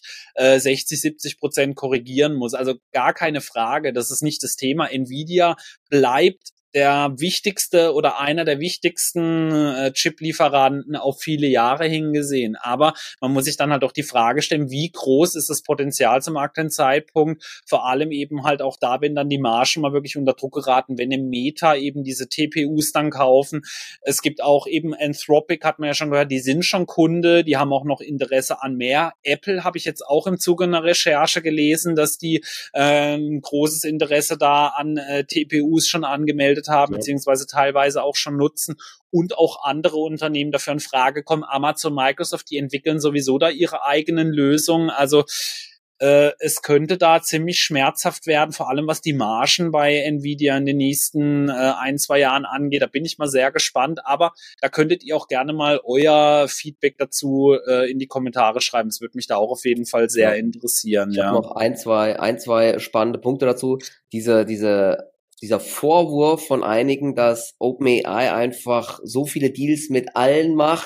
60-70% korrigieren muss. Also gar keine Frage, das ist nicht das Thema. Nvidia bleibt der wichtigste oder einer der wichtigsten Chip-Lieferanten auf viele Jahre hingesehen. Aber man muss sich dann halt auch die Frage stellen, wie groß ist das Potenzial zum aktuellen Zeitpunkt? Vor allem eben halt auch da, wenn dann die Margen mal wirklich unter Druck geraten, wenn im Meta eben diese TPUs dann kaufen. Es gibt auch eben Anthropic, hat man ja schon gehört, die sind schon Kunde, die haben auch noch Interesse an mehr. Apple habe ich jetzt auch im Zuge einer Recherche gelesen, dass die ein großes Interesse da an TPUs schon angemeldet haben, beziehungsweise teilweise auch schon nutzen und auch andere Unternehmen dafür in Frage kommen. Amazon, Microsoft, die entwickeln sowieso da ihre eigenen Lösungen. Also es könnte da ziemlich schmerzhaft werden, vor allem was die Margen bei Nvidia in den nächsten 1-2 Jahren angeht. Da bin ich mal sehr gespannt, aber da könntet ihr auch gerne mal euer Feedback dazu in die Kommentare schreiben. Es würde mich da auch auf jeden Fall sehr interessieren. Ich habe noch ein, zwei spannende Punkte dazu. Dieser Vorwurf von einigen, dass OpenAI einfach so viele Deals mit allen macht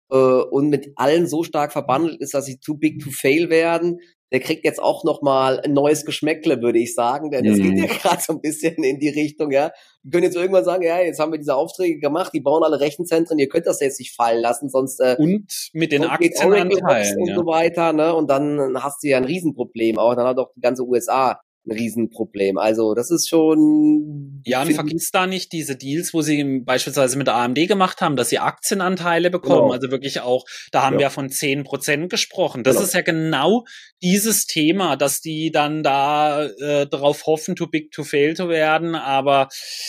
und mit allen so stark verbandelt ist, dass sie too big to fail werden, der kriegt jetzt auch nochmal ein neues Geschmäckle, würde ich sagen, denn es geht ja gerade so ein bisschen in die Richtung, ja. Wir können jetzt irgendwann sagen, ja, jetzt haben wir diese Aufträge gemacht, die bauen alle Rechenzentren, ihr könnt das jetzt nicht fallen lassen, sonst und mit den Aktienanteilen und so weiter, ne? Und dann hast du ja ein Riesenproblem, auch dann hat auch die ganze USA ein Riesenproblem. Also das ist schon... Ja, und vergiss da nicht diese Deals, wo sie beispielsweise mit der AMD gemacht haben, dass sie Aktienanteile bekommen. Genau. Also wirklich auch, da haben wir ja von 10% gesprochen. Das ist ja genau dieses Thema, dass die dann da darauf hoffen, too big to fail zu werden. Aber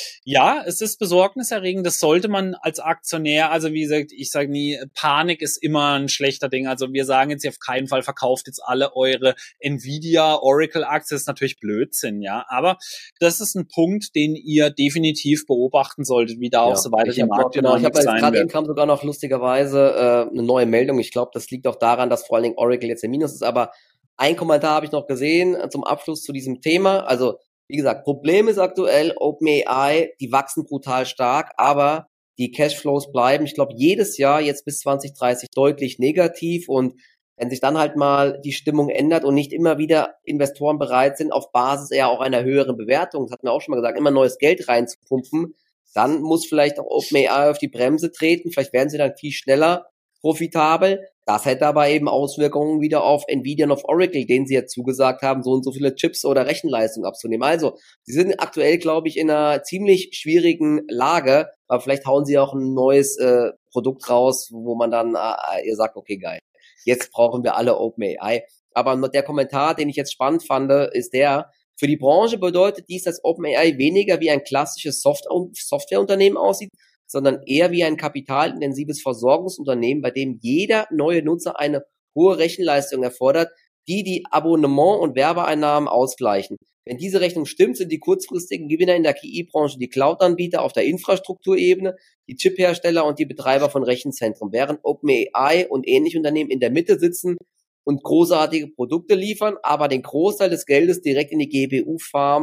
ja, es ist besorgniserregend. Das sollte man als Aktionär, also wie gesagt, ich sage nie, Panik ist immer ein schlechter Ding. Also wir sagen jetzt auf keinen Fall, verkauft jetzt alle eure Nvidia, Oracle-Aktien. Das ist natürlich Blödsinn, ja. Aber das ist ein Punkt, den ihr definitiv beobachten solltet, wie da auch so weiter die Marktdynamik sein wird. Gerade eben kam sogar noch lustigerweise eine neue Meldung. Ich glaube, das liegt auch daran, dass vor allen Dingen Oracle jetzt im Minus ist. Aber ein Kommentar habe ich noch gesehen zum Abschluss zu diesem Thema. Also wie gesagt, Problem ist aktuell OpenAI, die wachsen brutal stark, aber die Cashflows bleiben, ich glaube, jedes Jahr jetzt bis 2030 deutlich negativ und wenn sich dann halt mal die Stimmung ändert und nicht immer wieder Investoren bereit sind, auf Basis eher auch einer höheren Bewertung, das hatten wir auch schon mal gesagt, immer neues Geld reinzupumpen, dann muss vielleicht auch OpenAI auf die Bremse treten, vielleicht werden sie dann viel schneller profitabel. Das hätte aber eben Auswirkungen wieder auf Nvidia und auf Oracle, denen sie jetzt zugesagt haben, so und so viele Chips oder Rechenleistung abzunehmen. Also, sie sind aktuell, glaube ich, in einer ziemlich schwierigen Lage, aber vielleicht hauen sie auch ein neues Produkt raus, wo man dann ihr sagt, okay, geil, jetzt brauchen wir alle OpenAI. Aber der Kommentar, den ich jetzt spannend fand, ist für die Branche bedeutet dies, dass OpenAI weniger wie ein klassisches Softwareunternehmen aussieht, sondern eher wie ein kapitalintensives Versorgungsunternehmen, bei dem jeder neue Nutzer eine hohe Rechenleistung erfordert, die Abonnement- und Werbeeinnahmen ausgleichen. Wenn diese Rechnung stimmt, sind die kurzfristigen Gewinner in der KI-Branche die Cloud-Anbieter auf der Infrastrukturebene, die Chip-Hersteller und die Betreiber von Rechenzentren, während OpenAI und ähnliche Unternehmen in der Mitte sitzen und großartige Produkte liefern, aber den Großteil des Geldes direkt in die GPU-Farm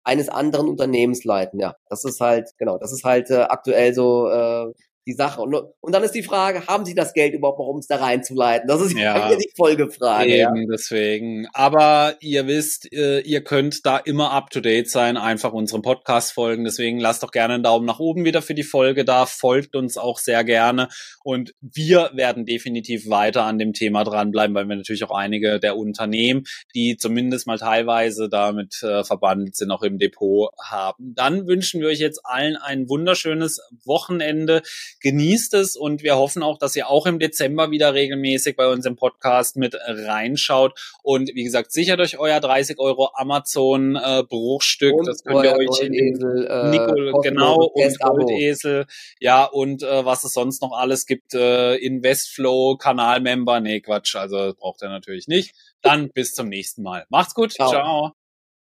eines anderen Unternehmens leiten. Ja, das ist halt, genau, das ist halt aktuell so die Sache. Und dann ist die Frage, haben Sie das Geld überhaupt noch, um es da reinzuleiten? Das ist ja die Folgefrage. Eben, ja. Deswegen. Aber ihr wisst, ihr könnt da immer up-to-date sein, einfach unserem Podcast folgen. Deswegen lasst doch gerne einen Daumen nach oben wieder für die Folge da, folgt uns auch sehr gerne. Und wir werden definitiv weiter an dem Thema dranbleiben, weil wir natürlich auch einige der Unternehmen, die zumindest mal teilweise damit verbandelt sind, auch im Depot haben. Dann wünschen wir euch jetzt allen ein wunderschönes Wochenende. Genießt es und wir hoffen auch, dass ihr auch im Dezember wieder regelmäßig bei uns im Podcast mit reinschaut. Und wie gesagt, sichert euch euer 30 € Amazon Bruchstück. Und das könnt ihr euch Goldesel, genau, und Goldesel. Ja, und was es sonst noch alles gibt, Investflow, Kanalmember. Nee, Quatsch, also braucht ihr natürlich nicht. Dann bis zum nächsten Mal. Macht's gut. Ciao.